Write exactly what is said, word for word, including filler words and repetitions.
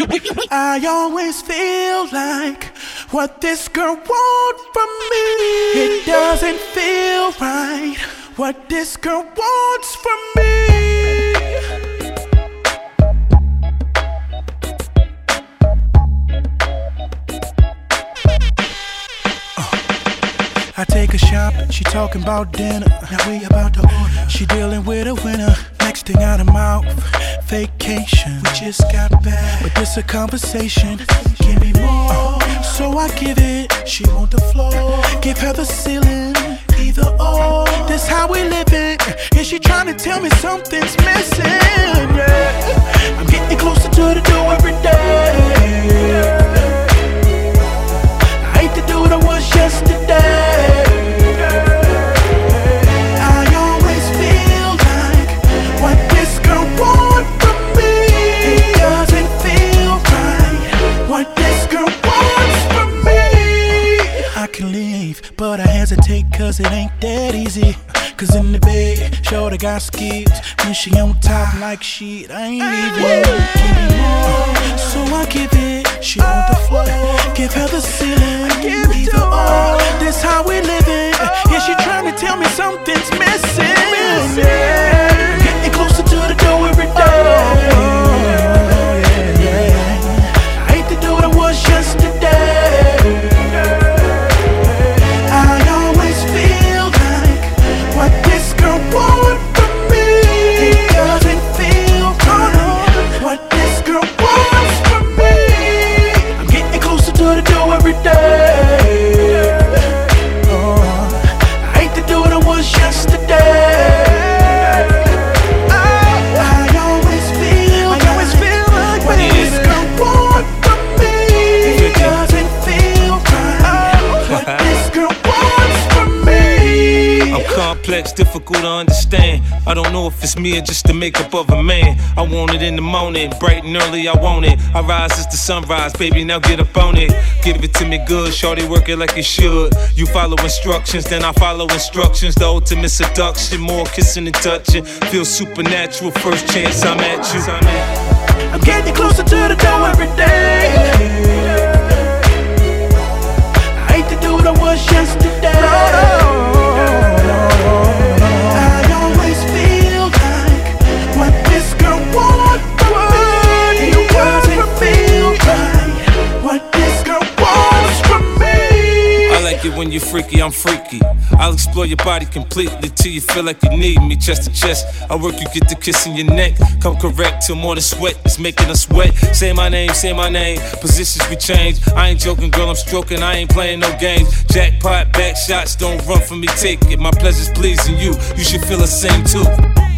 I always feel like what this girl wants from me. It doesn't feel right. What this girl wants from me. uh, I take a shop, she talking about dinner. Now we about to order. She dealing with a winner. Next thing out of mouth, vacation. We just got back, but this a conversation. Give me more, uh, so I give it. She want the floor, give her the ceiling. Either or, that's how we live it. And she tryna tell me something's missing. Yeah. I'm getting closer to the door every day. I hate to do what I was yesterday. But I hesitate cause it ain't that easy. Cause in the bed, shorty got skills. When she on top like shit, I ain't leaving. Give me more, so I give it. She on the floor, give her the ceiling. Either or, that's how we live it. Yeah, she tryna tell me something's missing. Yeah. Getting closer to the door every day. Yeah, yeah. I hate to do what I was yesterday. Complex, difficult to understand. I don't know if it's me or just the makeup of a man. I want it in the morning, bright and early, I want it. I rise as the sunrise, baby, now get up on it. Give it to me good, shorty, work it like you should. You follow instructions, then I follow instructions. The ultimate seduction, more kissing and touching. Feel supernatural, first chance I'm at you. I'm getting closer to the door every day. I hate to do what I was yesterday. When you're freaky, I'm freaky. I'll explore your body completely till you feel like you need me. Chest to chest, I work you get the kiss in your neck. Come correct till more than sweat is making us wet. Say my name, say my name. Positions we change. I ain't joking, girl, I'm stroking. I ain't playing no games. Jackpot, back shots, don't run from me, take it. My pleasure's pleasing you. You should feel the same too.